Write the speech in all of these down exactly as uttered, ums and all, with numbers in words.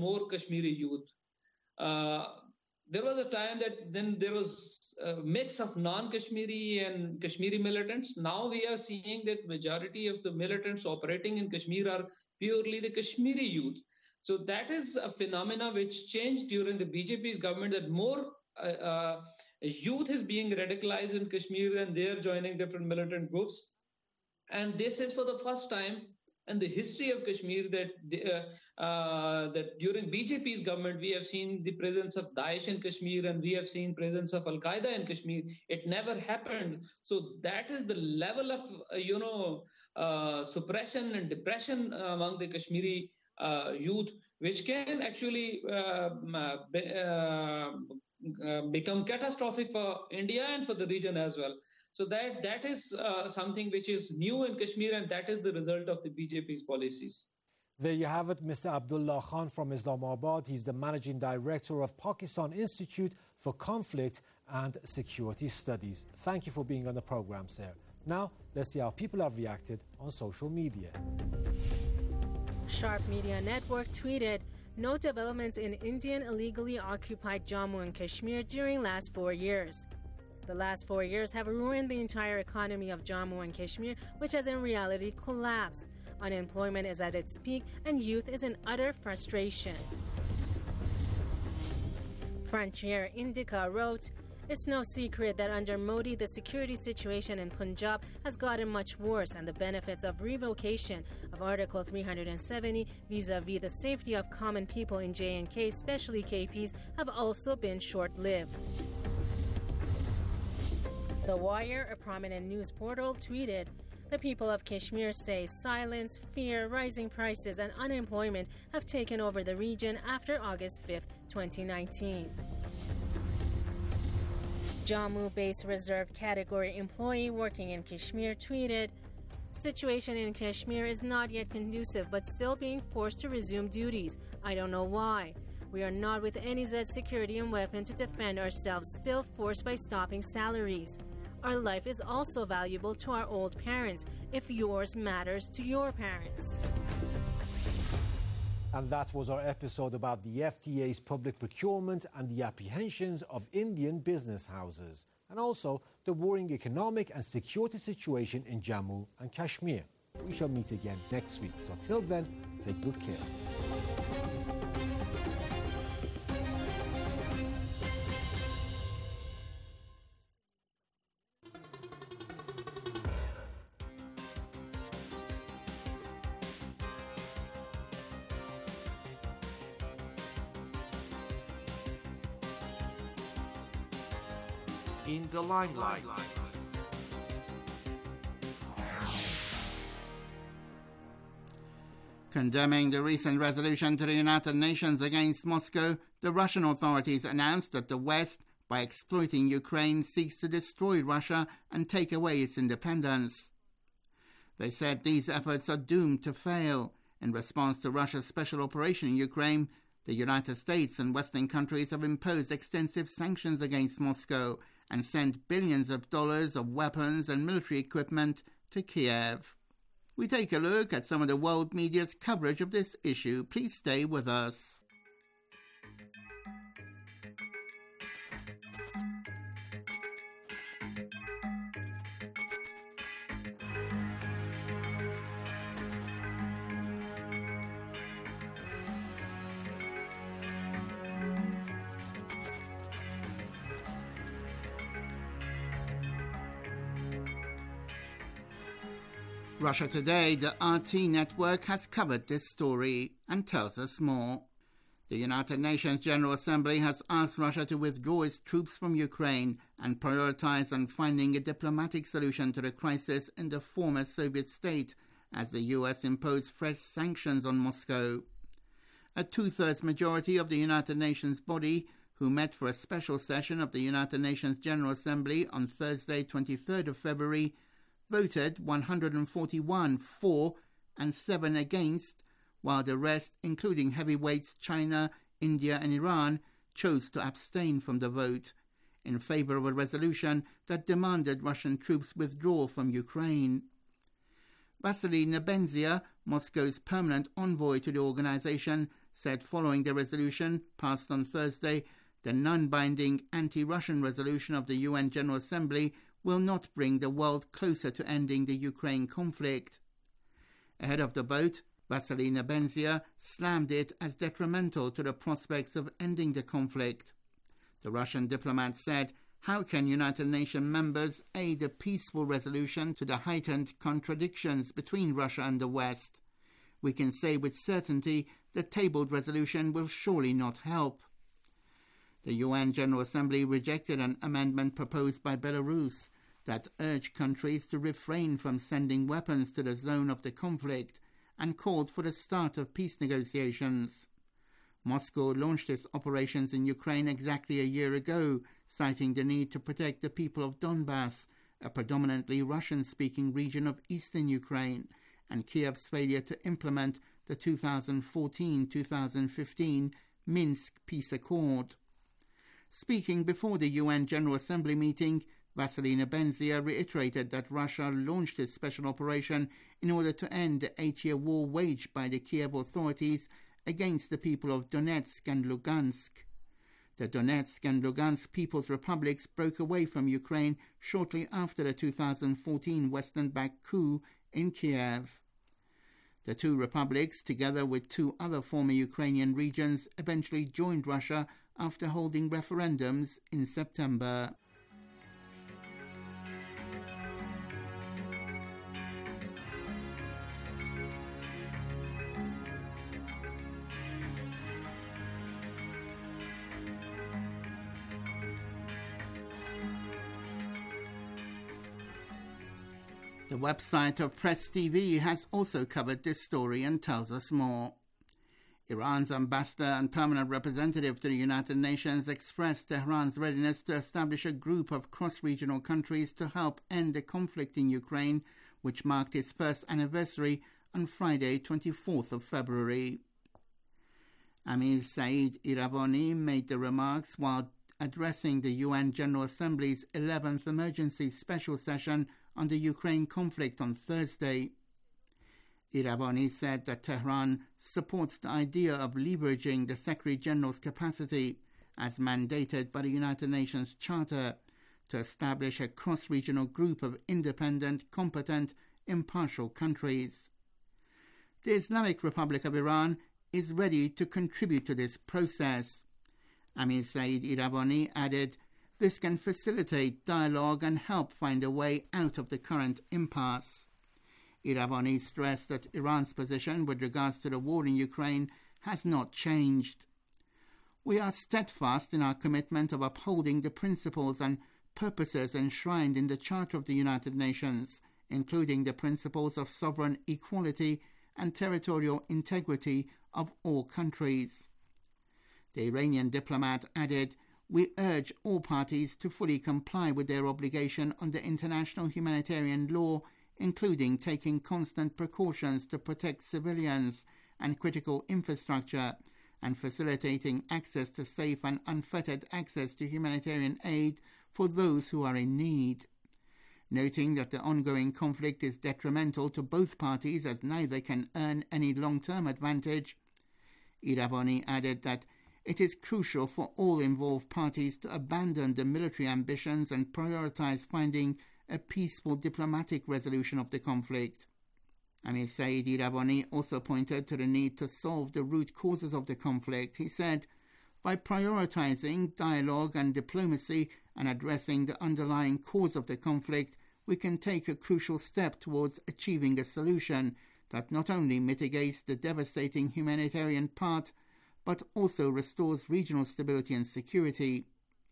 more Kashmiri youth. Uh, there was a time that then there was a mix of non-Kashmiri and Kashmiri militants. Now we are seeing that majority of the militants operating in Kashmir are purely the Kashmiri youth. So that is a phenomena which changed during the B J P's government, that more uh, uh, youth is being radicalized in Kashmir and they are joining different militant groups. And this is for the first time in the history of Kashmir that uh, uh, that during B J P's government we have seen the presence of Daesh in Kashmir and we have seen presence of Al Qaeda in Kashmir. It never happened. So that is the level of uh, you know uh, suppression and depression among the Kashmiri uh, youth, which can actually uh, be, uh, uh, become catastrophic for India and for the region as well. So that that is uh, something which is new in Kashmir, and that is the result of the B J P's policies. There you have it, Mister Abdullah Khan from Islamabad. He's the Managing Director of Pakistan Institute for Conflict and Security Studies. Thank you for being on the program, sir. Now, let's see how people have reacted on social media. Sharp Media Network tweeted, no developments in Indian illegally occupied Jammu and Kashmir during last four years. The last four years have ruined the entire economy of Jammu and Kashmir, which has in reality collapsed. Unemployment is at its peak and youth is in utter frustration. Frontier Indica wrote, it's no secret that under Modi, the security situation in Punjab has gotten much worse and the benefits of revocation of Article three seventy vis-a-vis the safety of common people in J and K, especially K Ps, have also been short-lived. The Wire, a prominent news portal, tweeted, the people of Kashmir say silence, fear, rising prices and unemployment have taken over the region after August fifth, twenty nineteen. Jammu-based reserve category employee working in Kashmir tweeted, situation in Kashmir is not yet conducive but still being forced to resume duties. I don't know why. We are not with any Z security and weapon to defend ourselves, still forced by stopping salaries. Our life is also valuable to our old parents, if yours matters to your parents. And that was our episode about the F T A's public procurement and the apprehensions of Indian business houses, and also the worrying economic and security situation in Jammu and Kashmir. We shall meet again next week. So till then, take good care. In the limelight. Condemning the recent resolution to the United Nations against Moscow, the Russian authorities announced that the West, by exploiting Ukraine, seeks to destroy Russia and take away its independence. They said these efforts are doomed to fail. In response to Russia's special operation in Ukraine, the United States and Western countries have imposed extensive sanctions against Moscow and sent billions of dollars of weapons and military equipment to Kiev. We take a look at some of the world media's coverage of this issue. Please stay with us. Russia Today, the R T network, has covered this story and tells us more. The United Nations General Assembly has asked Russia to withdraw its troops from Ukraine and prioritize on finding a diplomatic solution to the crisis in the former Soviet state as the U S imposed fresh sanctions on Moscow. A two-thirds majority of the United Nations body, who met for a special session of the United Nations General Assembly on Thursday, twenty-third of February, voted one hundred forty-one for and seven against, while the rest, including heavyweights China, India and Iran, chose to abstain from the vote in favor of a resolution that demanded Russian troops withdraw from Ukraine. Vasily Nebenzia, Moscow's permanent envoy to the organization, said following the resolution passed on Thursday, the non-binding anti-Russian resolution of the U N General Assembly will not bring the world closer to ending the Ukraine conflict. Ahead of the vote, Vasilina Benzia slammed it as detrimental to the prospects of ending the conflict. The Russian diplomat said, "How can United Nations members aid a peaceful resolution to the heightened contradictions between Russia and the West? We can say with certainty the tabled resolution will surely not help." The U N General Assembly rejected an amendment proposed by Belarus that urged countries to refrain from sending weapons to the zone of the conflict and called for the start of peace negotiations. Moscow launched its operations in Ukraine exactly a year ago, citing the need to protect the people of Donbass, a predominantly Russian-speaking region of eastern Ukraine, and Kiev's failure to implement the two thousand fourteen to two thousand fifteen Minsk Peace Accord. Speaking before the U N General Assembly meeting, Vasilina Benzia reiterated that Russia launched its special operation in order to end the eight-year war waged by the Kiev authorities against the people of Donetsk and Lugansk. The Donetsk and Lugansk People's Republics broke away from Ukraine shortly after the two thousand fourteen Western-backed coup in Kiev. The two republics, together with two other former Ukrainian regions, eventually joined Russia after holding referendums in September. The website of Press T V has also covered this story and tells us more. Iran's ambassador and permanent representative to the United Nations expressed Tehran's readiness to establish a group of cross-regional countries to help end the conflict in Ukraine, which marked its first anniversary on Friday, twenty-fourth of February. Amir Said Iravani made the remarks while addressing the U N General Assembly's eleventh emergency special session on the Ukraine conflict on Thursday. Iravani said that Tehran supports the idea of leveraging the Secretary-General's capacity, as mandated by the United Nations Charter, to establish a cross-regional group of independent, competent, impartial countries. The Islamic Republic of Iran is ready to contribute to this process. Amir Said Iravani added, "This can facilitate dialogue and help find a way out of the current impasse." Iravani stressed that Iran's position with regards to the war in Ukraine has not changed. "We are steadfast in our commitment of upholding the principles and purposes enshrined in the Charter of the United Nations, including the principles of sovereign equality and territorial integrity of all countries." The Iranian diplomat added, "We urge all parties to fully comply with their obligation under international humanitarian law, including taking constant precautions to protect civilians and critical infrastructure, and facilitating access to safe and unfettered access to humanitarian aid for those who are in need." Noting that the ongoing conflict is detrimental to both parties as neither can earn any long-term advantage, Iravani added that it is crucial for all involved parties to abandon the military ambitions and prioritize finding a peaceful diplomatic resolution of the conflict. Amir Said Iravani also pointed to the need to solve the root causes of the conflict. He said, "By prioritizing dialogue and diplomacy and addressing the underlying cause of the conflict, we can take a crucial step towards achieving a solution that not only mitigates the devastating humanitarian part, but also restores regional stability and security."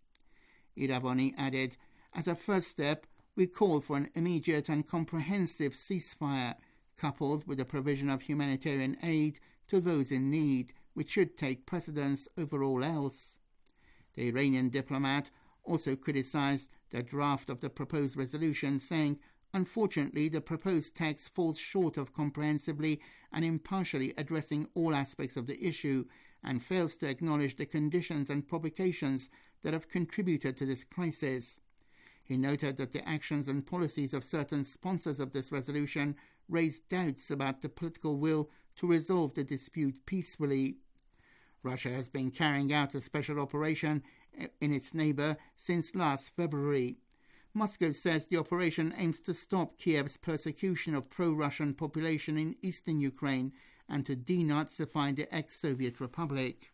Iravani added, "As a first step, we call for an immediate and comprehensive ceasefire, coupled with the provision of humanitarian aid to those in need, which should take precedence over all else." The Iranian diplomat also criticized the draft of the proposed resolution, saying, "Unfortunately, the proposed text falls short of comprehensively and impartially addressing all aspects of the issue, and fails to acknowledge the conditions and provocations that have contributed to this crisis." He noted that the actions and policies of certain sponsors of this resolution raised doubts about the political will to resolve the dispute peacefully. Russia has been carrying out a special operation in its neighbour since last February. Moscow says the operation aims to stop Kiev's persecution of pro-Russian population in eastern Ukraine and to denazify the ex-Soviet republic.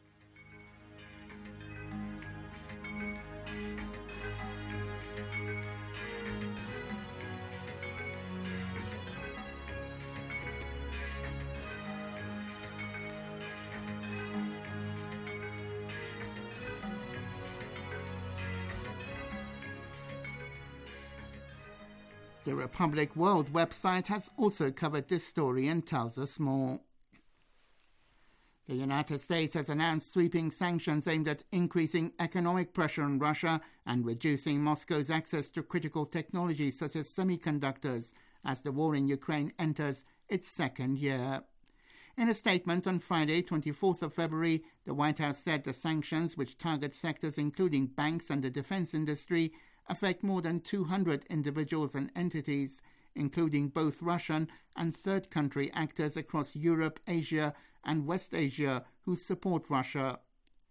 The Republic World website has also covered this story and tells us more. The United States has announced sweeping sanctions aimed at increasing economic pressure on Russia and reducing Moscow's access to critical technologies such as semiconductors as the war in Ukraine enters its second year. In a statement on Friday, twenty-fourth of February, the White House said the sanctions, which target sectors including banks and the defense industry, affect more than two hundred individuals and entities, including both Russian and third country actors across Europe, Asia and West Asia who support Russia.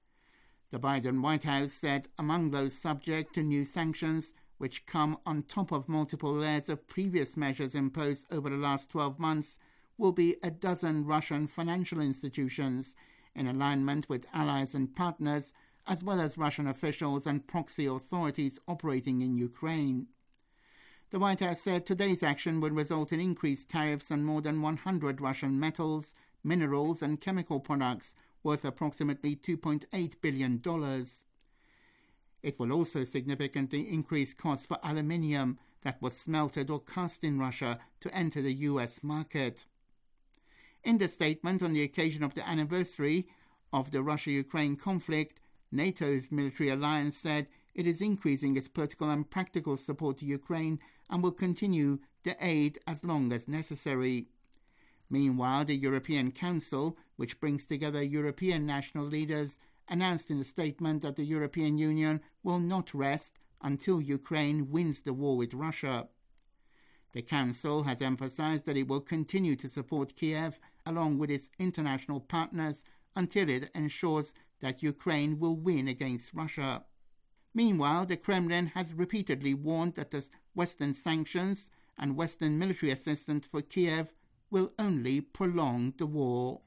The Biden White House said among those subject to new sanctions, which come on top of multiple layers of previous measures imposed over the last twelve months, will be a dozen Russian financial institutions in alignment with allies and partners, as well as Russian officials and proxy authorities operating in Ukraine. The White House said today's action would result in increased tariffs on more than one hundred Russian metals, minerals and chemical products worth approximately two point eight billion dollars. It will also significantly increase costs for aluminium that was smelted or cast in Russia to enter the U S market. In the statement on the occasion of the anniversary of the Russia-Ukraine conflict, NATO's military alliance said it is increasing its political and practical support to Ukraine and will continue the aid as long as necessary. Meanwhile, the European Council, which brings together European national leaders, announced in a statement that the European Union will not rest until Ukraine wins the war with Russia. The Council has emphasized that it will continue to support Kiev along with its international partners until it ensures that Ukraine will win against Russia. Meanwhile, the Kremlin has repeatedly warned that the Western sanctions and Western military assistance for Kiev will only prolong the war.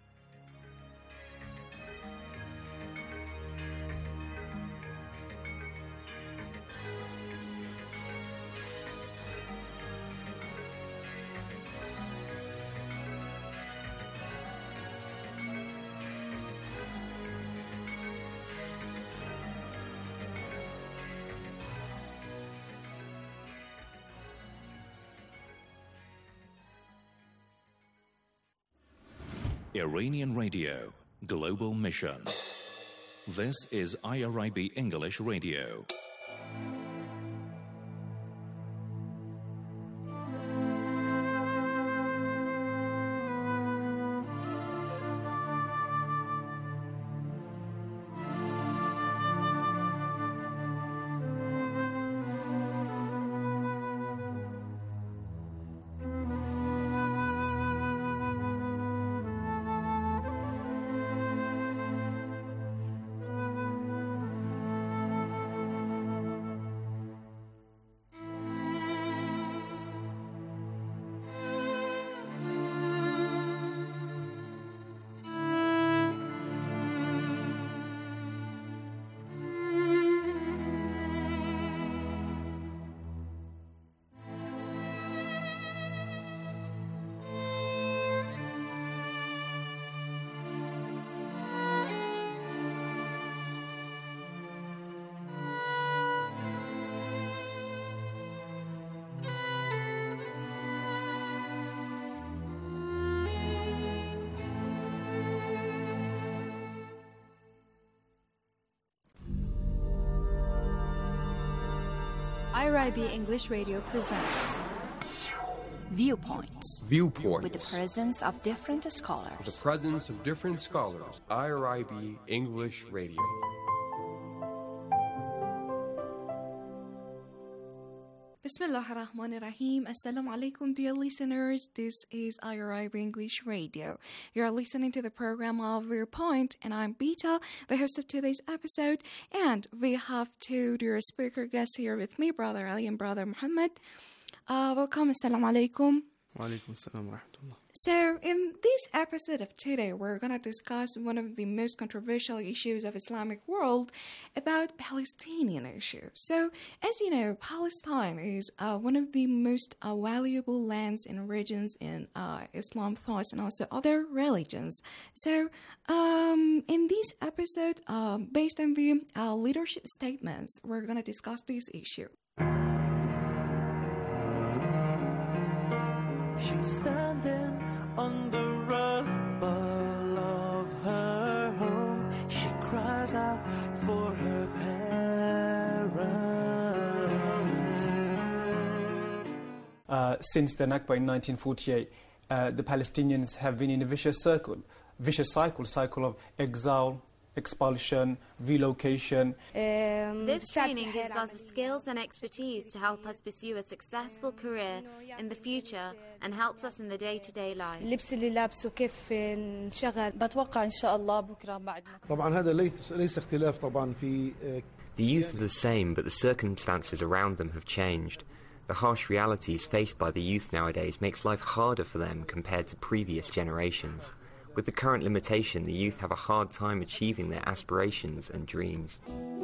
Iranian Radio, Global Mission. This is I R I B English Radio. I R I B English Radio presents Viewpoints. Viewpoints. With the presence of different scholars. With the presence of different scholars. I R I B English Radio. Bismillah ar-Rahman ar-Rahim. Assalamu alaikum, dear listeners. This is I R I B English Radio. You're listening to the program of Viewpoint, and I'm Beta, the host of today's episode. And we have two dear speaker guests here with me, Brother Ali and Brother Muhammad. Uh, welcome. Assalamu alaikum. Wa alaikum assalam wa rahmatullah. So, in this episode of today, we're going to discuss one of the most controversial issues of Islamic world about Palestinian issue. So, as you know, Palestine is uh, one of the most uh, valuable lands and regions in uh, Islam thoughts and also other religions. So, um, in this episode, uh, based on the uh, leadership statements, we're going to discuss this issue. She's standing on the rubble of her home. She cries out for her parents. Uh, since the Nakba in nineteen forty-eight, uh, the Palestinians have been in a vicious circle, vicious cycle, cycle of exile, expulsion, relocation. Um, this training gives us the skills and expertise to help us pursue a successful career in the future and helps us in the day-to-day life. بتوقع إن شاء الله بكرة بعد. طبعا هذا ليس ليس اختلاف طبعا في. The youth are the same, but the circumstances around them have changed. The harsh realities faced by the youth nowadays makes life harder for them compared to previous generations. With the current limitation, the youth have a hard time achieving their aspirations and dreams.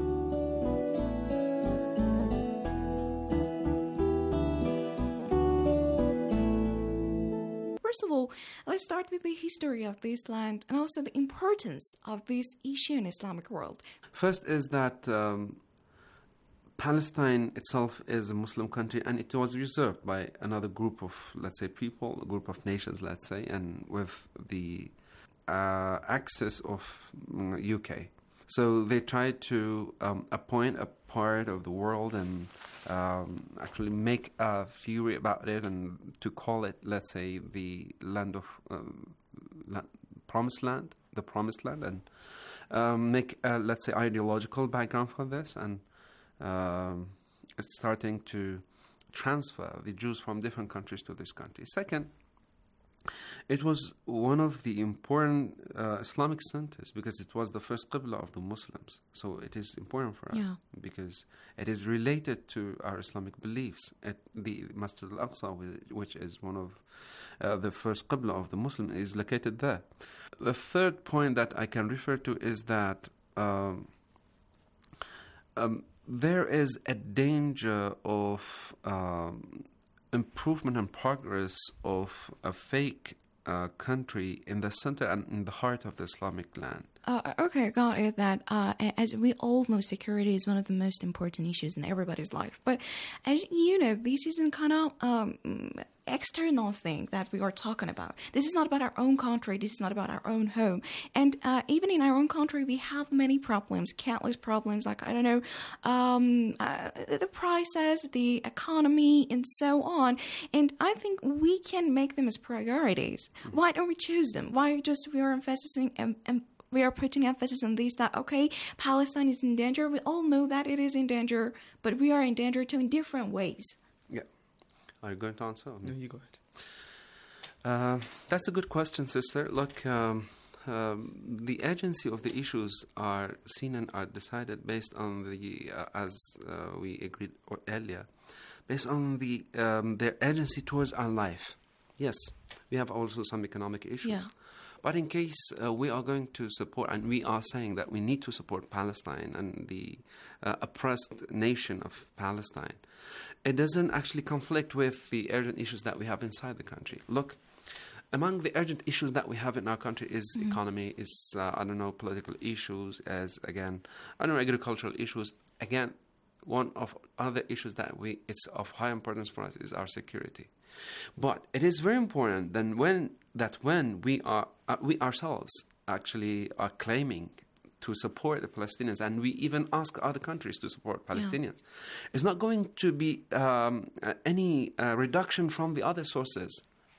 First of all, let's start with the history of this land and also the importance of this issue in Islamic world. First is that um, Palestine itself is a Muslim country, and it was reserved by another group of, let's say, people, a group of nations, let's say, and with the uh, access of um, U K. So they tried to um, appoint a part of the world and um, actually make a theory about it and to call it, let's say, the land of um, la- promised land, the promised land, and um, make, a, let's say, ideological background for this, and um, it's starting to transfer the Jews from different countries to this country. Second, it was one of the important uh, Islamic centers because it was the first Qibla of the Muslims. So it is important for us Yeah. because it is related to our Islamic beliefs. At the Masjid al-Aqsa, which is one of uh, the first Qibla of the Muslims, is located there. The third point that I can refer to is that um, um, there is a danger of um, improvement and progress of a fake uh, country in the center and in the heart of the Islamic land. Uh, okay, got it. That uh, as we all know, security is one of the most important issues in everybody's life. But as you know, this isn't kind of um, external thing that we are talking about. This is not about our own country. This is not about our own home. And uh, even in our own country, we have many problems, countless problems. Like I don't know, um, uh, the prices, the economy, and so on. And I think we can make them as priorities. Mm-hmm. Why don't we choose them? Why just we are emphasizing and. Um, We are putting emphasis on this, that, okay, Palestine is in danger. We all know that it is in danger, but we are in danger too in different ways. Yeah. Are you going to answer? No, you go ahead. Uh, that's a good question, sister. Look, um, um, the agency of the issues are seen and are decided based on the, uh, as uh, we agreed earlier, based on the um, their agency towards our life. Yes, we have also some economic issues. Yeah. But in case uh, we are going to support, and we are saying that we need to support Palestine and the uh, oppressed nation of Palestine, it doesn't actually conflict with the urgent issues that we have inside the country. Look, among the urgent issues that we have in our country is mm-hmm. economy, is, uh, I don't know, political issues, as, again, I don't know, agricultural issues. Again, one of other issues that we it's of high importance for us is our security. But it is very important then when that when we are uh, we ourselves actually are claiming to support the Palestinians, and we even ask other countries to support Palestinians, yeah. it's not going to be um, uh, any uh, reduction from the other sources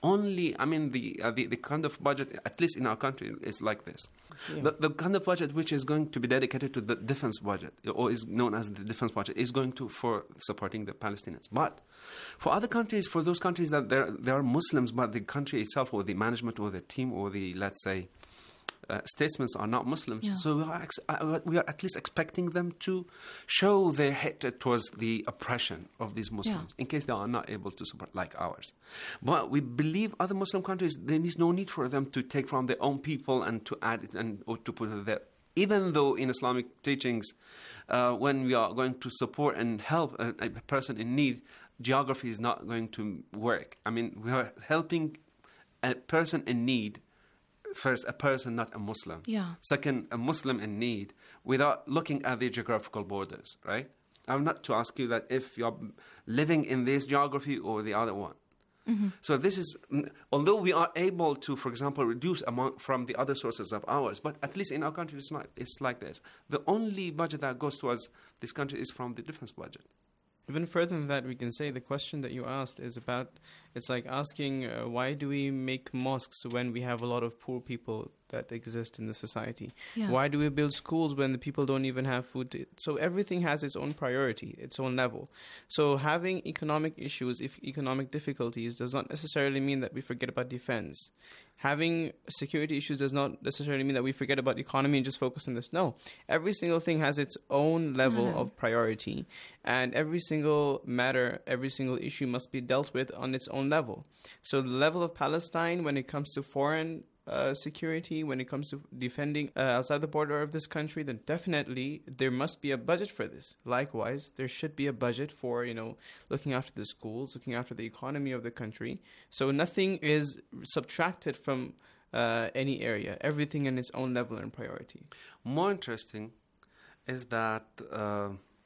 only, I mean, the, uh, the the kind of budget, at least in our country, is like this. Yeah. The, the kind of budget which is going to be dedicated to the defense budget, or is known as the defense budget, is going to for supporting the Palestinians. But for other countries, for those countries that there there are Muslims, but the country itself, or the management, or the team, or the, let's say, Uh, statesmen are not Muslims, yeah. so we are, ex- uh, we are at least expecting them to show their hatred towards the oppression of these Muslims, yeah. in case they are not able to support like ours. But we believe other Muslim countries, there is no need for them to take from their own people and to add it and or to put it there. Even though in Islamic teachings, uh, when we are going to support and help a, a person in need, geography is not going to work. I mean, we are helping a person in need. First, a person, not a Muslim. Yeah. Second, a Muslim in need, without looking at the geographical borders, right? I'm not to ask you that if you're living in this geography or the other one. Mm-hmm. So this is, although we are able to, for example, reduce amount from the other sources of ours, but at least in our country it's not. It's like this. The only budget that goes towards this country is from the defense budget. Even further than that, we can say the question that you asked is about, it's like asking uh, why do we make mosques when we have a lot of poor people that exist in the society? Yeah. Why do we build schools when the people don't even have food to eat? So everything has its own priority, its own level. So having economic issues, if economic difficulties, does not necessarily mean that we forget about defense. Having security issues does not necessarily mean that we forget about the economy and just focus on this. No. Every single thing has its own level mm-hmm. of priority. And every single matter, every single issue must be dealt with on its own level. So the level of Palestine when it comes to foreign uh, security, when it comes to defending uh, outside the border of this country, then definitely there must be a budget for this. Likewise, there should be a budget for, you know, looking after the schools, looking after the economy of the country. So nothing is subtracted from uh, any area. Everything in its own level and priority. More interesting is that uh,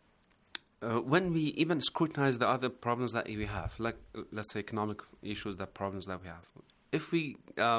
uh, when we even scrutinize the other problems that we have, like, uh, let's say, economic issues, the problems that we have, if we uh,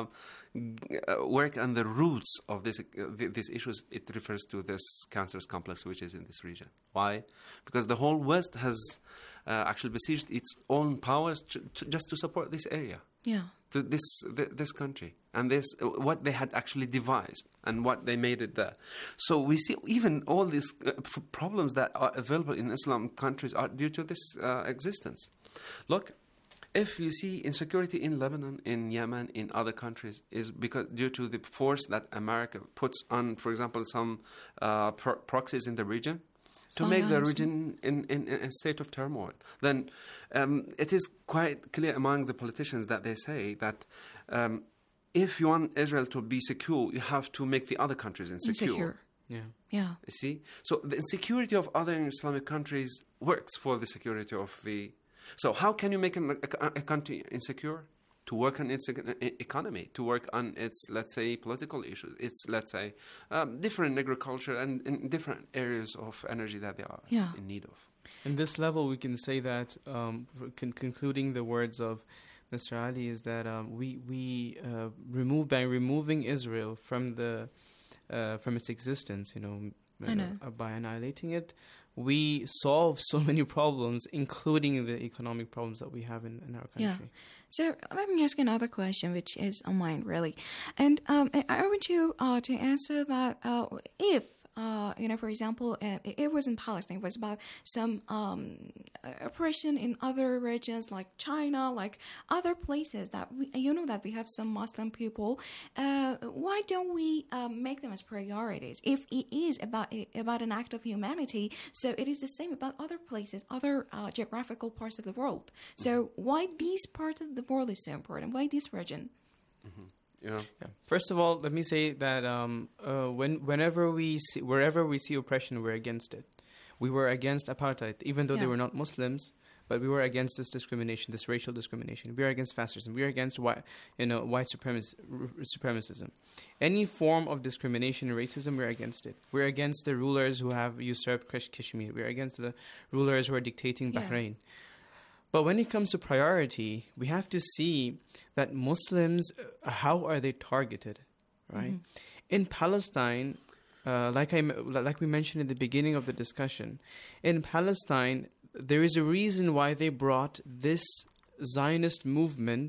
work on the roots of this, uh, these issues, it refers to this cancerous complex which is in this region. Why? Because the whole West has uh, actually besieged its own powers to, to, just to support this area. Yeah. To this th- this country and this uh, what they had actually devised and what they made it there. So we see even all these uh, f- problems that are available in Islam countries are due to this uh, existence. Look, if you see insecurity in Lebanon, in Yemen, in other countries, is because due to the force that America puts on, for example, some uh, pro- proxies in the region, to so make the region in, in, in a state of turmoil. Then um, it is quite clear among the politicians that they say that um, if you want Israel to be secure, you have to make the other countries insecure. Insecure. Yeah. Yeah. You see? So the insecurity of other Islamic countries works for the security of the... So how can you make a, a, a country insecure? To work on its economy, to work on its, let's say, political issues, its, let's say, um, different agriculture and, and different areas of energy that they are yeah. in need of. In this level, we can say that, um, con- concluding the words of Mister Ali, is that um, we we uh, remove by removing Israel from the uh, from its existence, you know, I know. Uh, by annihilating it, we solve so many problems, including the economic problems that we have in, in our country. Yeah. So let me ask another question, which is on mine, really. And um, I want you uh, to answer that uh, if, uh, you know, for example, uh, it wasn't Palestine, it was about some um, oppression in other regions like China, like other places that, we, you know, that we have some Muslim people. Uh, why don't we uh, make them as priorities? If it is about about an act of humanity, so it is the same about other places, other uh, geographical parts of the world. So why this part of the world is so important? Why this region? Mm-hmm. Yeah. yeah. First of all, let me say that um, uh, when whenever we see, wherever we see oppression, we're against it. We were against apartheid, even though yeah. they were not Muslims, but we were against this discrimination, this racial discrimination. We are against fascism. We are against white, you know, white supremac- supremacism. Any form of discrimination and racism, we're against it. We're against the rulers who have usurped Kashmir. We're against the rulers who are dictating Bahrain. Yeah. But when it comes to priority, we have to see that Muslims, uh, how are they targeted, right? Mm-hmm. In Palestine, uh, like I like we mentioned in the beginning of the discussion, in Palestine, there is a reason why they brought this Zionist movement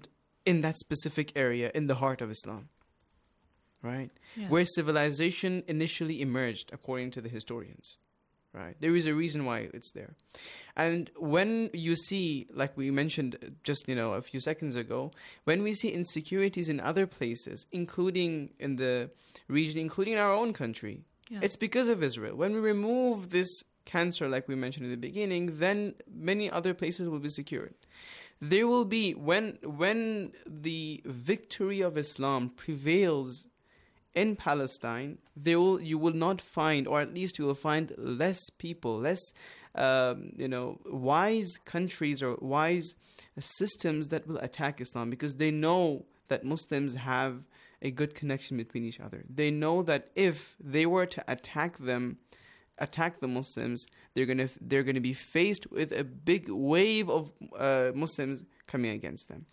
in that specific area, in the heart of Islam, right? Yeah. Where civilization initially emerged, according to the historians, right? There is a reason why it's there. And when you see, like we mentioned just, you know, a few seconds ago, when we see insecurities in other places, including in the region, including in our own country, yeah. it's because of Israel. When we remove this cancer, like we mentioned in the beginning, then many other places will be secured. There will be, when when the victory of Islam prevails in Palestine, there will you will not find, or at least you will find less people, less um, you know, wise countries or wise systems that will attack Islam, because they know that Muslims have a good connection between each other. They know that if they were to attack them, attack the Muslims, they're gonna they're gonna be faced with a big wave of uh, Muslims coming against them.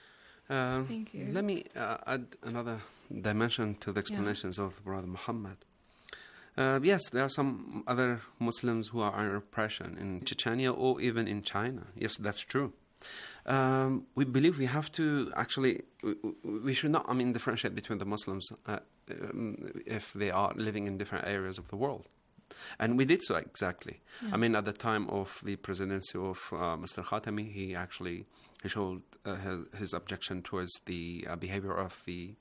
Uh, Thank you. Let me uh, add another dimension to the explanations yeah. of Brother Muhammad. Uh, yes, there are some other Muslims who are under oppression in Chechnya or even in China. Yes, that's true. Um, we believe we have to actually, we, we should not, I mean, differentiate between the Muslims uh, um, if they are living in different areas of the world. And we did so exactly. Yeah. I mean, at the time of the presidency of uh, Mister Khatami, he actually he showed uh, his, his objection towards the uh, behavior of the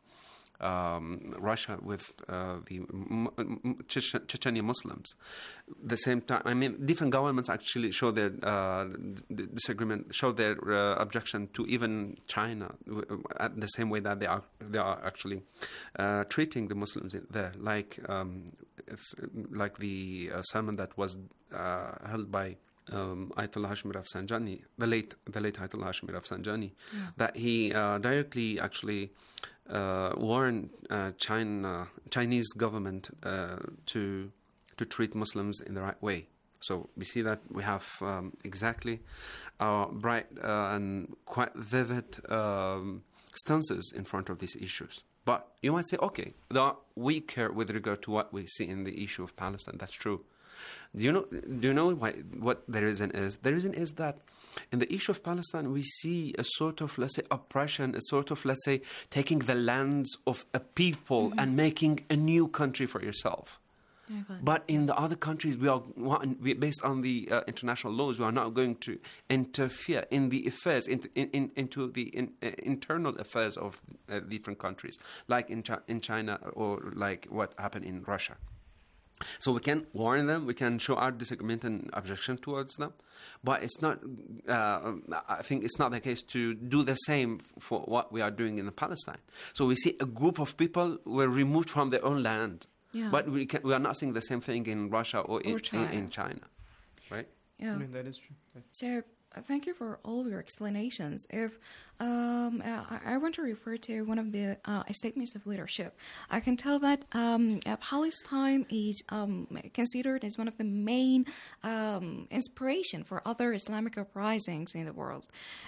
um, Russia with uh, the M- M- Che- Chechnya Muslims. At the same time, I mean, different governments actually show their uh, disagreement, show their uh, objection to even China, at the same way that they are they are actually uh, treating the Muslims there, like um, if, like the uh, sermon that was uh, held by Um, Ayatollah Hashemi Rafsanjani, the late the late Ayatollah Hashemi Rafsanjani, yeah. that he uh, directly actually uh, warned uh, China Chinese government uh, to to treat Muslims in the right way. So we see that we have um, exactly our bright uh, and quite vivid um, stances in front of these issues. But you might say, okay, they are weaker with regard to what we see in the issue of Palestine. That's true. Do you know? Do you know why, what the reason is? The reason is that in the issue of Palestine, we see a sort of, let's say, oppression, a sort of, let's say, taking the lands of a people mm-hmm. and making a new country for yourself. Okay. But in the other countries, we are we, based on the uh, international laws, we are not going to interfere in the affairs, in, in, in, into the in, uh, internal affairs of uh, different countries, like in Chi- in China or like what happened in Russia. So we can warn them, we can show our disagreement and objection towards them, but it's not. Uh, I think it's not the case to do the same for what we are doing in Palestine. So we see a group of people were removed from their own land, yeah. but we can, we are not seeing the same thing in Russia or, or in, China. In, in China, right? Yeah, I mean that is true. So. Thank you for all of your explanations. If um, I, I want to refer to one of the uh, statements of leadership, I can tell that um, uh, Palestine is um, considered as one of the main um, inspiration for other Islamic uprisings in the world.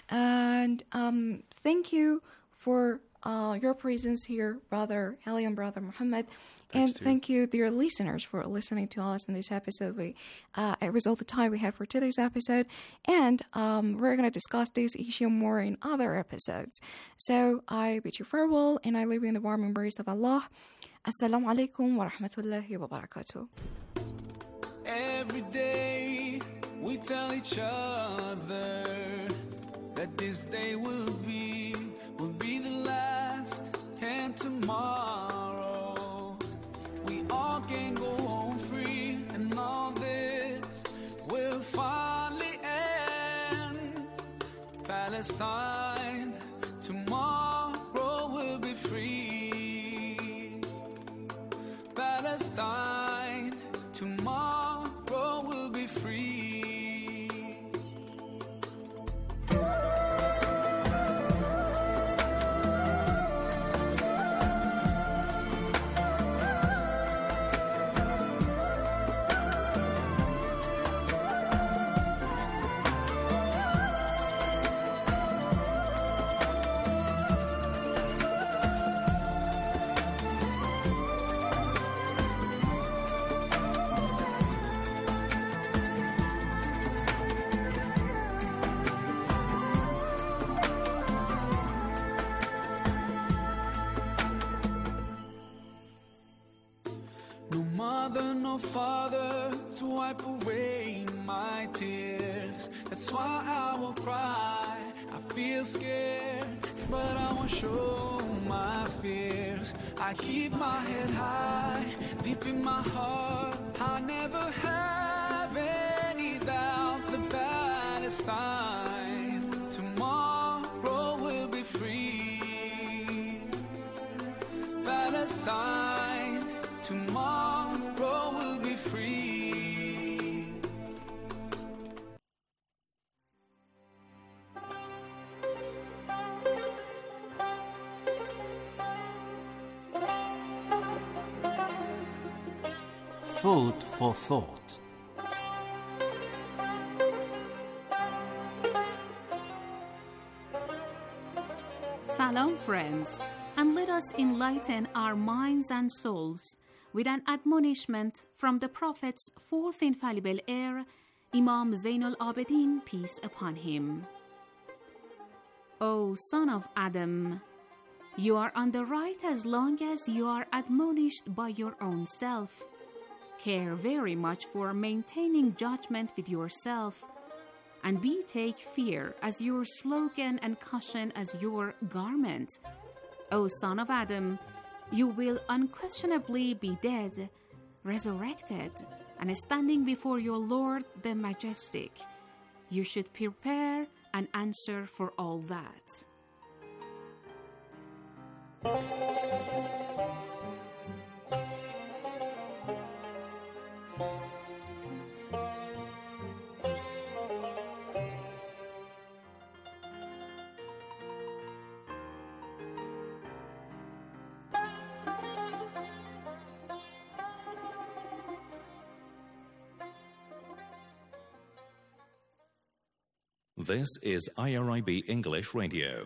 And um, thank you for uh, your presence here, Brother Ali and Brother Muhammad. And Thanks thank you, dear listeners, for listening to us in this episode. We, uh, it was all the time we had for today's episode, and um, we're going to discuss this issue more in other episodes. So I bid you farewell, and I leave you in the warm embrace of Allah. Assalamu alaikum wa rahmatullahi wa barakatuh. Every day we tell each other that this day will be, will be the last, and tomorrow we all can go home free, and all this will finally end. Palestine, tomorrow will be free. Palestine, tomorrow will be free. mother, no father to wipe away my tears. That's why I will cry. I feel scared, but I won't show my fears. I keep my head high, deep in my heart. I never have any doubt that Palestine tomorrow will be free. Palestine tomorrow will be free. Food for thought. Salam, friends, and let us enlighten our minds and souls with an admonishment from the Prophet's fourth infallible heir, Imam Zainul Abidin, peace upon him. O son of Adam, you are on the right as long as you are admonished by your own self. Care very much for maintaining judgment with yourself, and be take fear as your slogan and caution as your garment. O son of Adam, you will unquestionably be dead, resurrected, and standing before your Lord the Majestic. You should prepare an answer for all that. This is I R I B English Radio.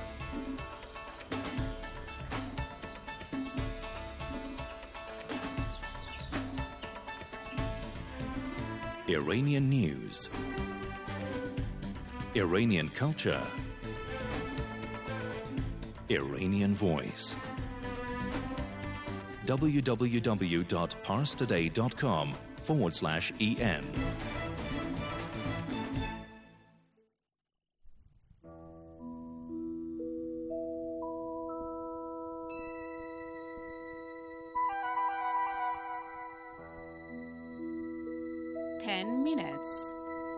Iranian news, Iranian culture, Iranian voice. www.parstoday.com forward slash EN. Ten minutes.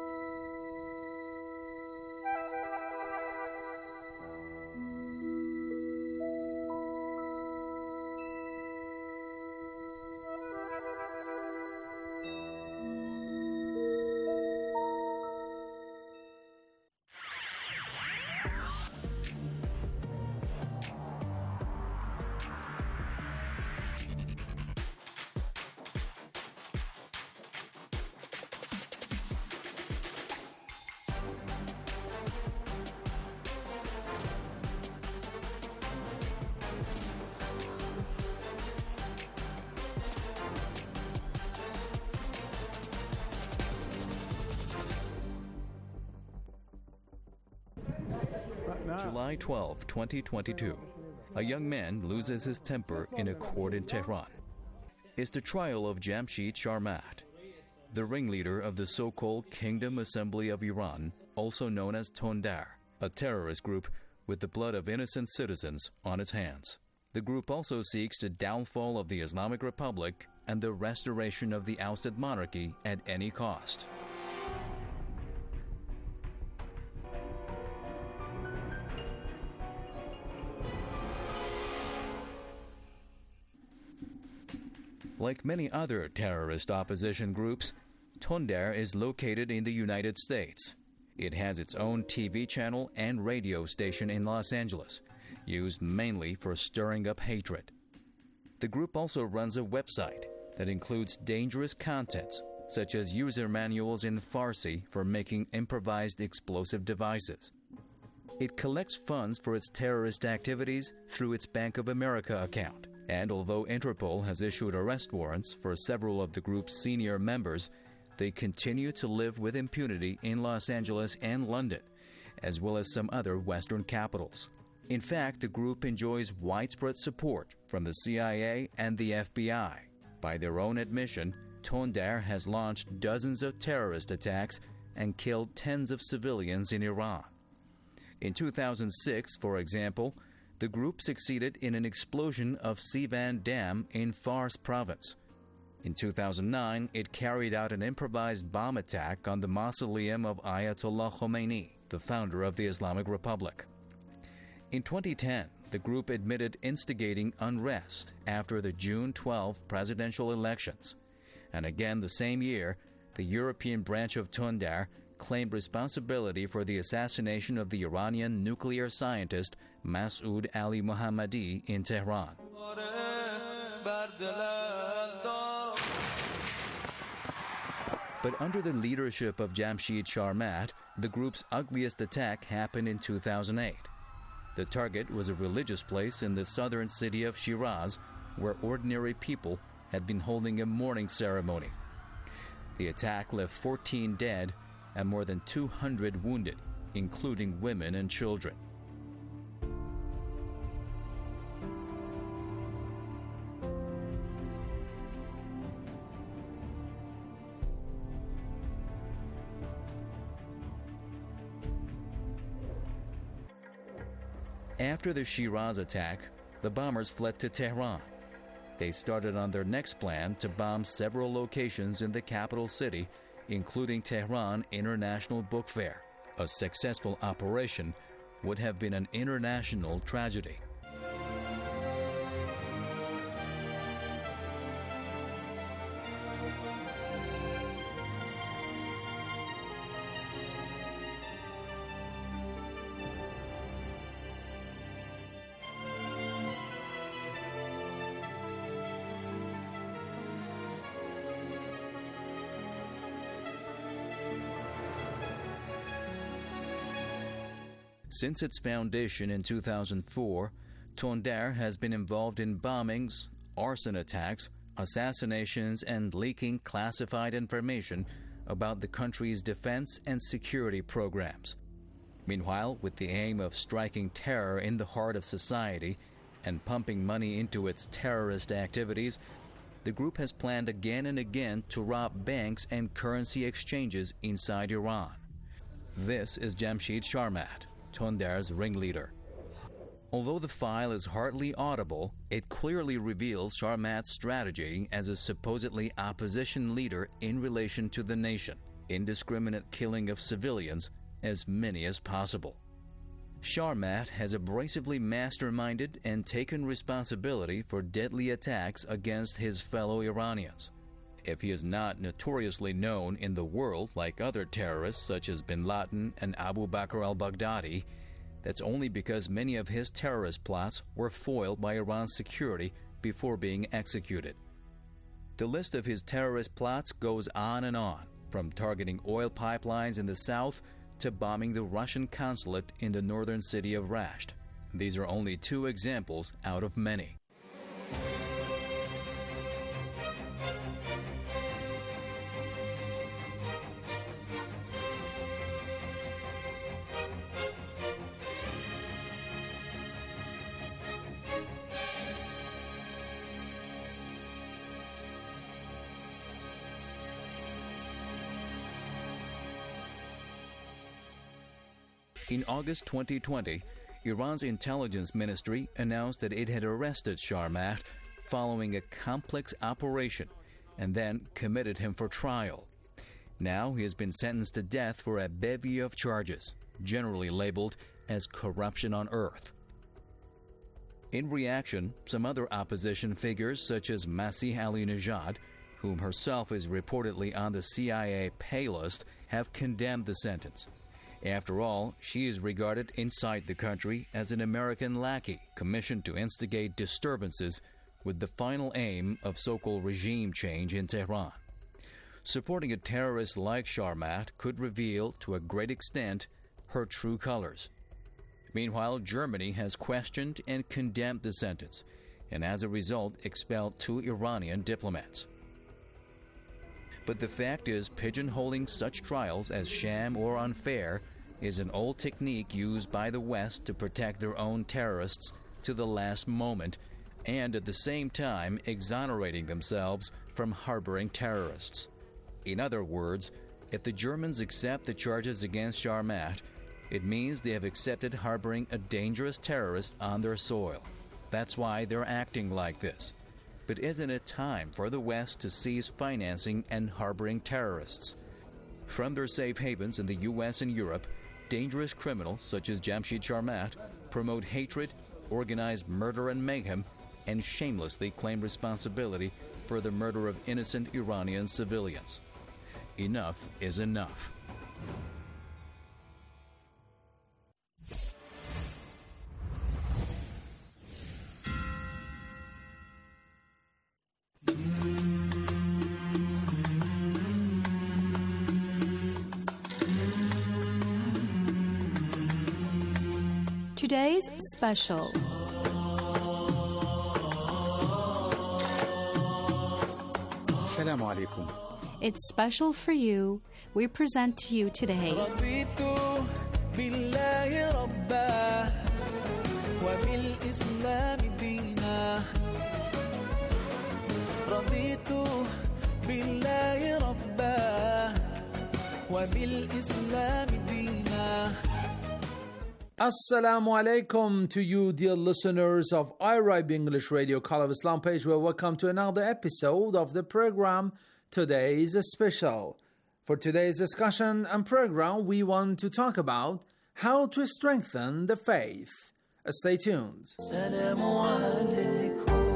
July twelfth, twenty twenty-two. A young man loses his temper in a court in Tehran. It's the trial of Jamshid Sharmat, the ringleader of the so-called Kingdom Assembly of Iran, also known as Tondar, a terrorist group with the blood of innocent citizens on its hands. The group also seeks the downfall of the Islamic Republic and the restoration of the ousted monarchy at any cost. Like many other terrorist opposition groups, Tondar is located in the United States. It has its own T V channel and radio station in Los Angeles, used mainly for stirring up hatred. The group also runs a website that includes dangerous contents, such as user manuals in Farsi for making improvised explosive devices. It collects funds for its terrorist activities through its Bank of America account. And although Interpol has issued arrest warrants for several of the group's senior members, they continue to live with impunity in Los Angeles and London, as well as some other Western capitals. In fact, the group enjoys widespread support from the C I A and the F B I. By their own admission, Tondar has launched dozens of terrorist attacks and killed tens of civilians in Iran. In two thousand six, for example, the group succeeded in an explosion of Sivan Dam in Fars province. In two thousand nine, it carried out an improvised bomb attack on the mausoleum of Ayatollah Khomeini, the founder of the Islamic Republic. In twenty ten, the group admitted instigating unrest after the June twelfth presidential elections. And again the same year, the European branch of Tondar claimed responsibility for the assassination of the Iranian nuclear scientist Masoud Ali Mohammadi in Tehran. But under the leadership of Jamshid Sharmat, the group's ugliest attack happened in two thousand eight. The target was a religious place in the southern city of Shiraz, where ordinary people had been holding a mourning ceremony. The attack left fourteen dead and more than two hundred wounded, including women and children. After the Shiraz attack, the bombers fled to Tehran. They started on their next plan to bomb several locations in the capital city, including Tehran International Book Fair. A successful operation would have been an international tragedy. Since its foundation in two thousand four, Tondar has been involved in bombings, arson attacks, assassinations, and leaking classified information about the country's defense and security programs. Meanwhile, with the aim of striking terror in the heart of society and pumping money into its terrorist activities, the group has planned again and again to rob banks and currency exchanges inside Iran. This is Jamshid Sharmat, Tondar's ringleader. Although the file is hardly audible, it clearly reveals Sharmat's strategy as a supposedly opposition leader in relation to the nation, indiscriminate killing of civilians, as many as possible. Sharmat has abrasively masterminded and taken responsibility for deadly attacks against his fellow Iranians. If he is not notoriously known in the world like other terrorists such as bin Laden and Abu Bakr al-Baghdadi, that's only because many of his terrorist plots were foiled by Iran's security before being executed. The list of his terrorist plots goes on and on, from targeting oil pipelines in the south to bombing the Russian consulate in the northern city of Rasht. These are only two examples out of many. In August twenty twenty, Iran's intelligence ministry announced that it had arrested Sharmat following a complex operation and then committed him for trial. Now he has been sentenced to death for a bevy of charges, generally labeled as corruption on earth. In reaction, some other opposition figures such as Masih Alinejad, whom herself is reportedly on the C I A pay list, have condemned the sentence. After all, she is regarded inside the country as an American lackey commissioned to instigate disturbances with the final aim of so-called regime change in Tehran. Supporting a terrorist like Sharmat could reveal, to a great extent, her true colors. Meanwhile, Germany has questioned and condemned the sentence, and as a result expelled two Iranian diplomats. But the fact is, pigeonholing such trials as sham or unfair is an old technique used by the West to protect their own terrorists to the last moment, and at the same time exonerating themselves from harboring terrorists. In other words, if the Germans accept the charges against Sharmat, it means they have accepted harboring a dangerous terrorist on their soil. That's why they're acting like this. But isn't it time for the West to cease financing and harboring terrorists? From their safe havens in the U S and Europe, dangerous criminals such as Jamshid Sharmat promote hatred, organize murder and mayhem, and shamelessly claim responsibility for the murder of innocent Iranian civilians. Enough is enough. Today's special. Assalamu alaikum. It's special for you. We present to you today. Assalamu alaikum to you, dear listeners of I R I B English Radio Call of Islam page. Well, welcome to another episode of the program. Today is a special. For today's discussion and program, we want to talk about how to strengthen the faith. Stay tuned. Assalamu alaikum.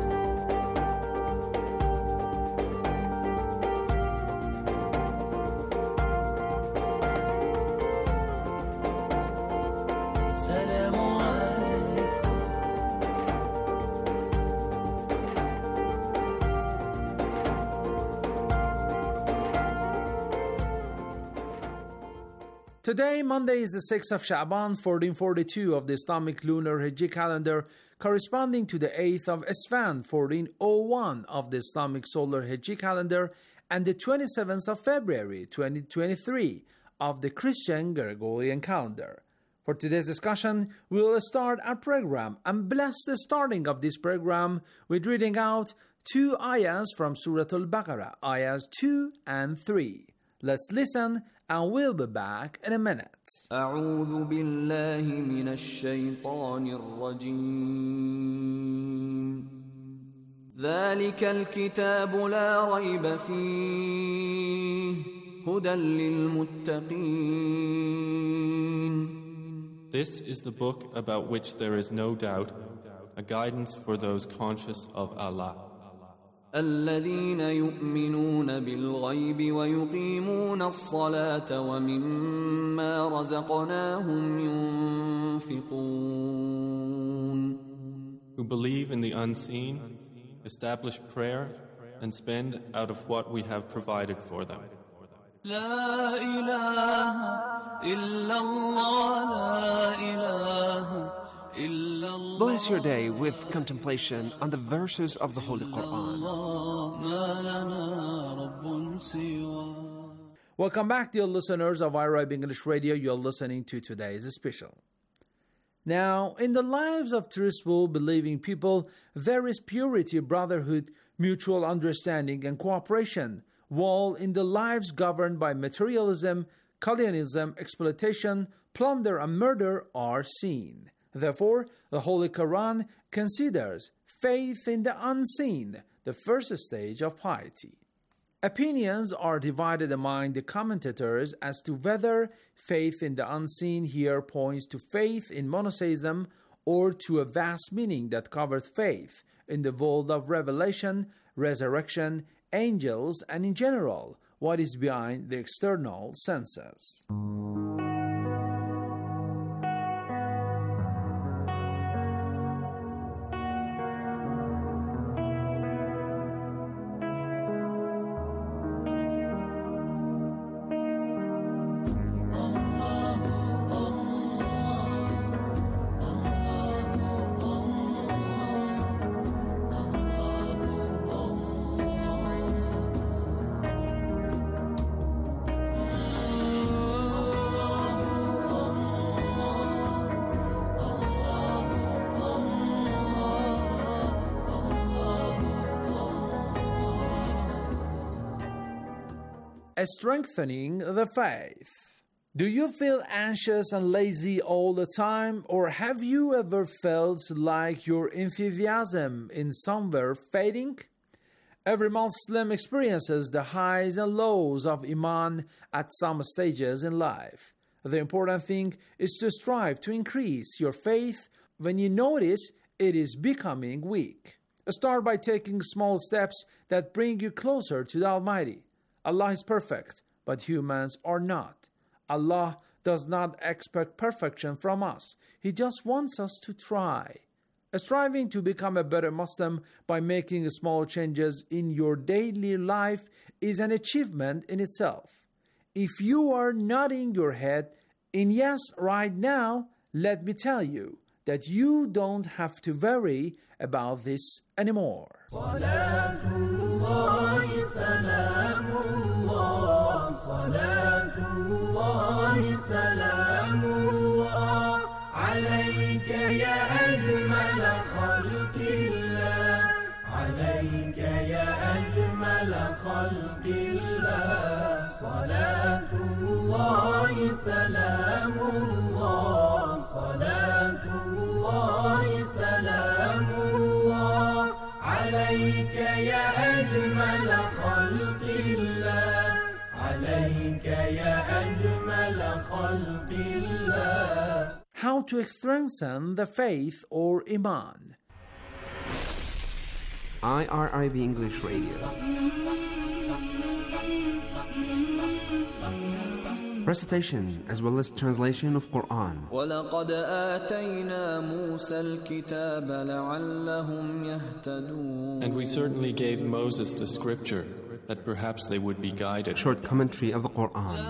Today, Monday, is the sixth of Sha'ban, fourteen forty-two of the Islamic lunar Hijri calendar, corresponding to the eighth of Esfand, fourteen oh one of the Islamic solar Hijri calendar, and the twenty-seventh of February, twenty twenty-three of the Christian Gregorian calendar. For today's discussion, we will start our program and bless the starting of this program with reading out two ayahs from Surah Al-Baqarah, ayahs two and three. Let's listen, and we'll be back in a minute. أعوذ بالله من الشيطان الرجيم ذلك الكتاب لا ريب فيه هدى للمتقين. This is the book about which there is no doubt, a guidance for those conscious of Allah. الذين يؤمنون بالغيب ويقيمون الصلاة ومما رزقناهم ينفقون. Who believe in the unseen, establish prayer, and spend out of what we have provided for them. لا إله إلا الله لا إله. Bless your day with contemplation on the verses of the Holy Quran. Welcome back, dear listeners of I R I B English Radio. You're listening to today's special. Now, in the lives of truthful, believing people, there is purity, brotherhood, mutual understanding, and cooperation, while in the lives governed by materialism, colonialism, exploitation, plunder, and murder are seen. Therefore, the Holy Quran considers faith in the unseen the first stage of piety. Opinions are divided among the commentators as to whether faith in the unseen here points to faith in monotheism or to a vast meaning that covers faith in the world of revelation, resurrection, angels, and in general, what is behind the external senses. strengthening the faith. Do you feel anxious and lazy all the time, or have you ever felt like your enthusiasm in somewhere fading? Every Muslim experiences the highs and lows of Iman at some stages in life. The important thing is to strive to increase your faith when you notice it is becoming weak. Start by taking small steps that bring you closer to the Almighty. Allah is perfect, but humans are not. Allah does not expect perfection from us. He just wants us to try. Striving to become a better Muslim by making small changes in your daily life is an achievement in itself. If you are nodding your head in yes right now, let me tell you that you don't have to worry about this anymore. عليك يا أجمل خلق الله عليك يا أجمل خلق الله صلاة الله سلام الله صلاة الله سلام الله عليك يا أجمل خلق الله عليك يا أجمل خلق الله. How to strengthen the faith or Iman. I R I B English Radio. Recitation as well as translation of Quran. وَلَقَدْ آتَيْنَا مُوسَى الْكِتَابَ لَعَلَّهُمْ يَهْتَدُونَ. And we certainly gave Moses the scripture, that perhaps they would be guided. Short commentary of the Quran.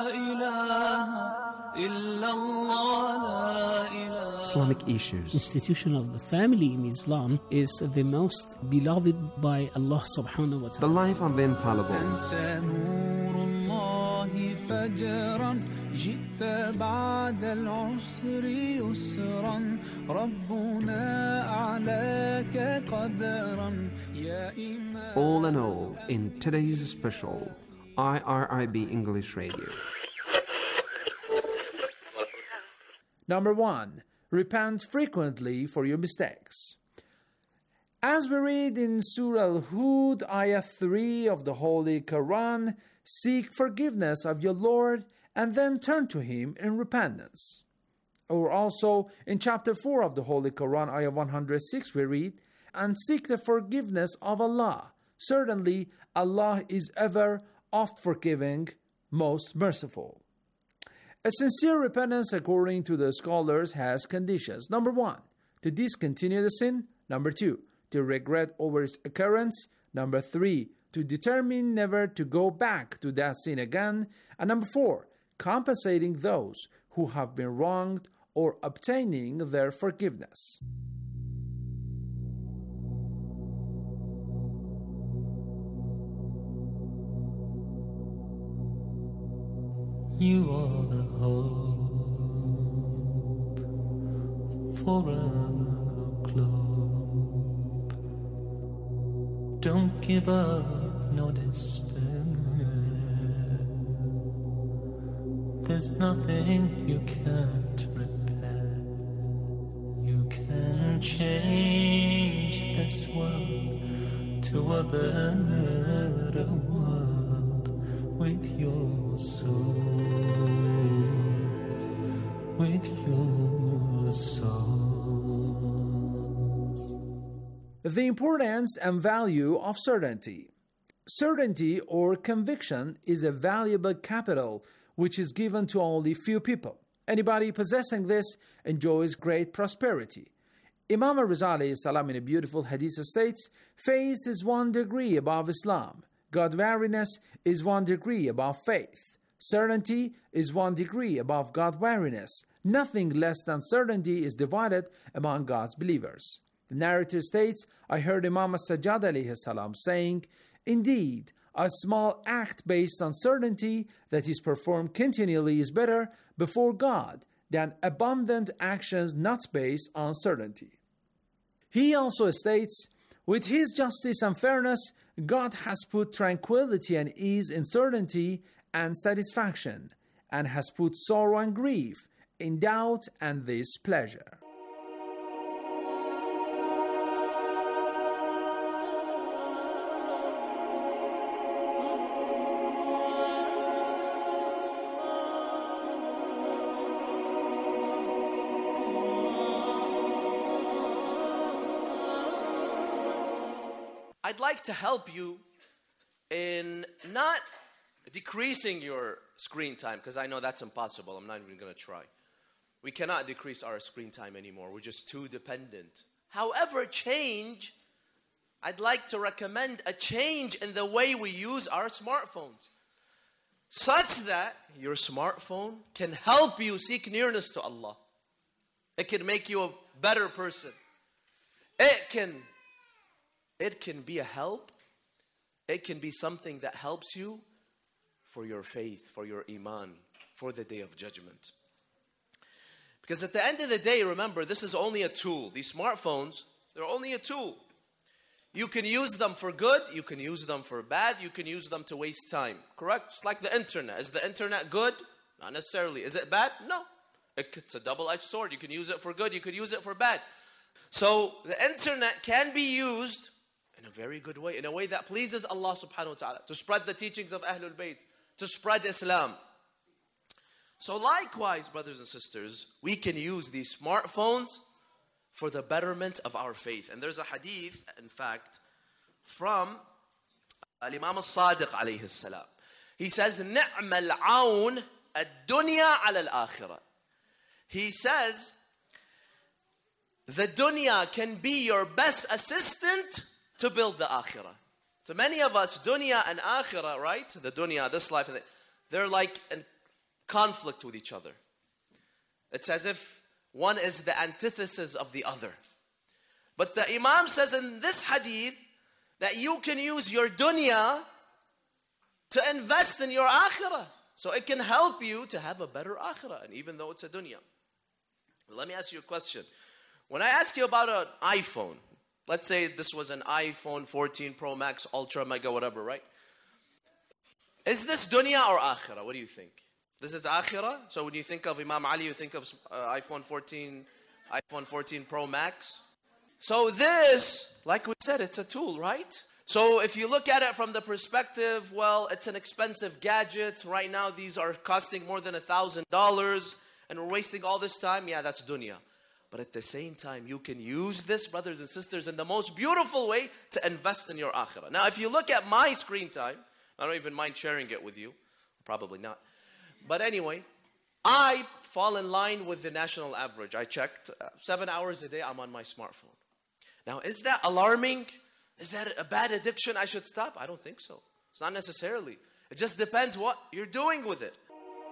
Islamic issues. Institution of the family in Islam is the most beloved by Allah subhanahu wa ta'ala. The life of the infallible. All in all, in today's special I R I B English Radio. Number one, repent frequently for your mistakes. As we read in Surah Al-Hud, Ayah three of the Holy Quran, seek forgiveness of your Lord and then turn to Him in repentance. Or also in chapter four of the Holy Quran, Ayah one hundred six, we read, and seek the forgiveness of Allah. Certainly, Allah is ever oft forgiving, most merciful. A sincere repentance, according to the scholars, has conditions. Number one, to discontinue the sin. Number two, to regret over its occurrence. Number three, to determine never to go back to that sin again. And number four, compensating those who have been wronged or obtaining their forgiveness. You are the hope for our globe. Don't give up, no despair. There's nothing you can't repair. You can change this world to a better world with your soul. With your souls. The importance and value of certainty. Certainty or conviction is a valuable capital which is given to only few people. Anybody possessing this enjoys great prosperity. Imam al-Ghazali salam in a beautiful hadith states, faith is one degree above Islam. God-wariness is one degree above faith. Certainty is one degree above God-wariness. Nothing less than certainty is divided among God's believers. The narrative states, I heard Imam as-Sajjad alayhi salam saying, indeed, a small act based on certainty that is performed continually is better before God than abundant actions not based on certainty. He also states, With His justice and fairness, God has put tranquility and ease in certainty and satisfaction, and has put sorrow and grief in doubt and displeasure. I'd like to help you in not decreasing your screen time, because I know that's impossible. I'm not even going to try. We cannot decrease our screen time anymore. We're just too dependent. However, change, I'd like to recommend a change in the way we use our smartphones, such that your smartphone can help you seek nearness to Allah. It can make you a better person. It can It can be a help. It can be something that helps you for your faith, for your iman, for the day of judgment. Because at the end of the day, remember, this is only a tool. These smartphones, they're only a tool. You can use them for good. You can use them for bad. You can use them to waste time. Correct? It's like the internet. Is the internet good? Not necessarily. Is it bad? No. It's a double-edged sword. You can use it for good. You can use it for bad. So the internet can be used in a very good way, in a way that pleases Allah subhanahu wa ta'ala, to spread the teachings of Ahlul Bayt, to spread Islam. So likewise, brothers and sisters, we can use these smartphones for the betterment of our faith. And there's a hadith, in fact, from Al-Imam Al-Sadiq alayhi salam. He says, نِعْمَ الْعَوْنَ الدُّنْيَا عَلَى الْآخِرَةِ. He says, the dunya can be your best assistant to build the akhirah. So many of us, dunya and akhirah, right? The dunya, this life, they're like in conflict with each other. It's as if one is the antithesis of the other. But the Imam says in this hadith that you can use your dunya to invest in your akhirah. So it can help you to have a better akhirah, and even though it's a dunya. Let me ask you a question. When I ask you about an iPhone, let's say this was an iPhone fourteen Pro Max, Ultra, Mega, whatever, right? Is this dunya or akhirah? What do you think? This is akhirah. So when you think of Imam Ali, you think of uh, iPhone fourteen, iPhone fourteen Pro Max. So this, like we said, it's a tool, right? So if you look at it from the perspective, well, it's an expensive gadget. Right now, these are costing more than a thousand dollars, and we're wasting all this time. Yeah, that's dunya. But at the same time, you can use this, brothers and sisters, in the most beautiful way to invest in your akhirah. Now, if you look at my screen time, I don't even mind sharing it with you. Probably not. But anyway, I fall in line with the national average. I checked. Uh, seven hours a day, I'm on my smartphone. Now, is that alarming? Is that a bad addiction I should stop? I don't think so. It's not necessarily. It just depends what you're doing with it.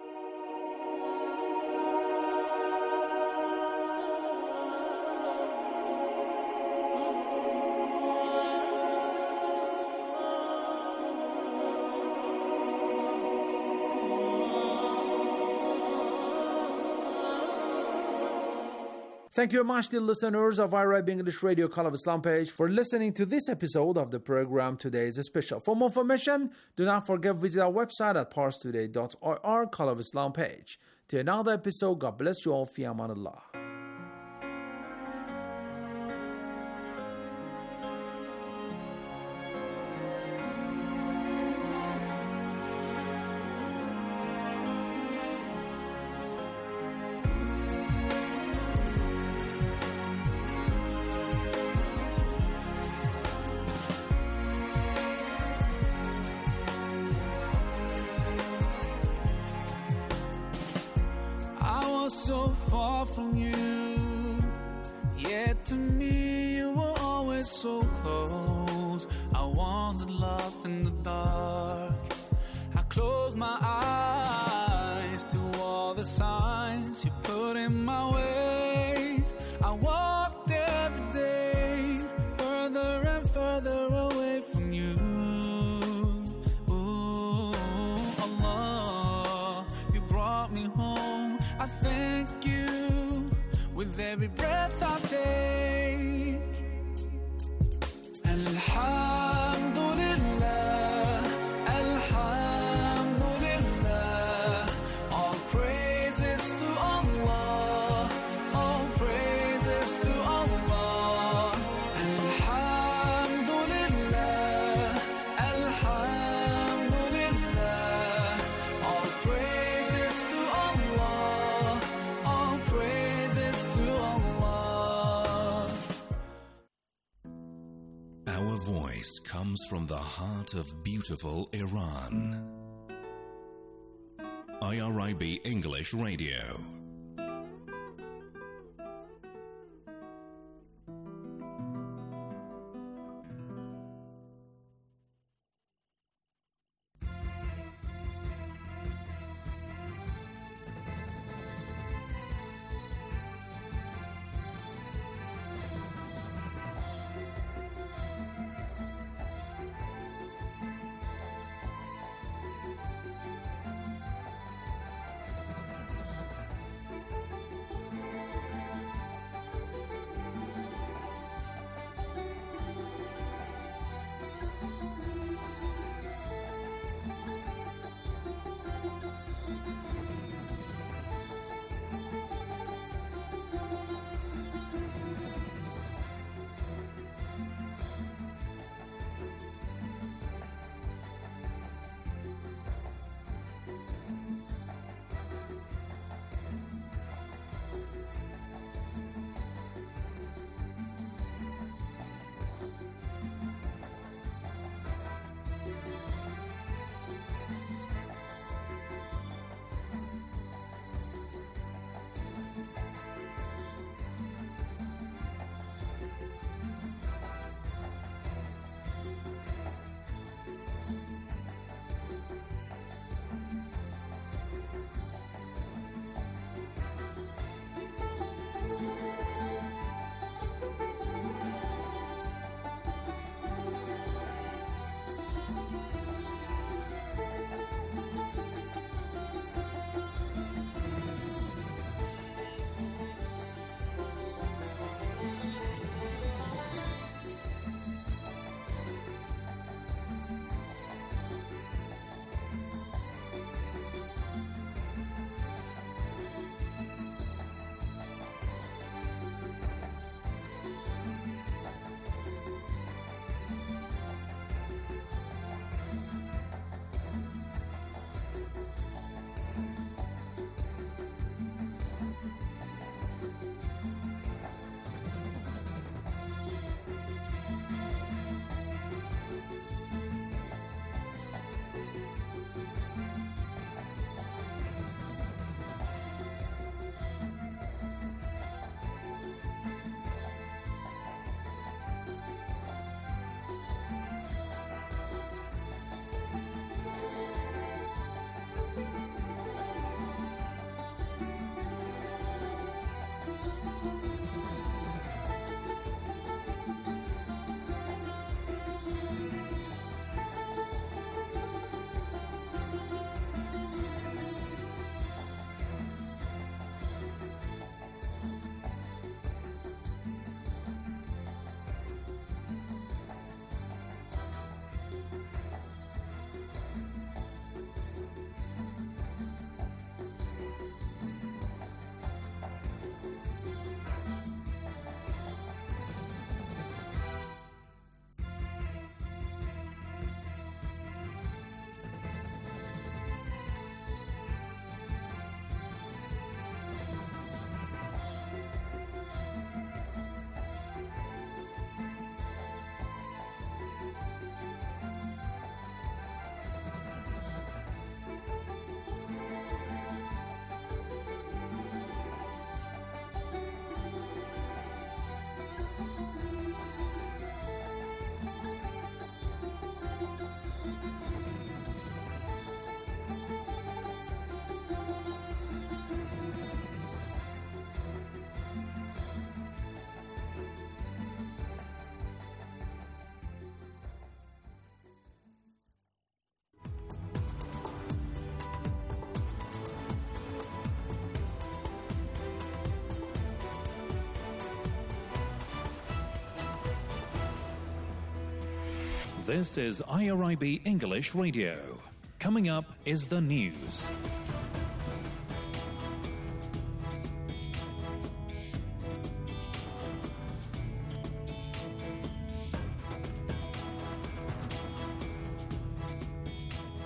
Thank you very much, dear listeners of iRibe English Radio Call of Islam page, for listening to this episode of the program Today's Special. For more information, do not forget to visit our website at pars today dot ir, Call of Islam page. To another episode, God bless you all. Fi amanillah. So far from you, yet to me you were always so close. I wandered lost in the dark. I closed my eyes to all the signs you put in my way. I walked every day further and further away from you. Ooh, Allah, you brought me home. I thank you with every breath I take. And comes from the heart of beautiful Iran. I R I B English Radio. This is I R I B English Radio. Coming up is the news.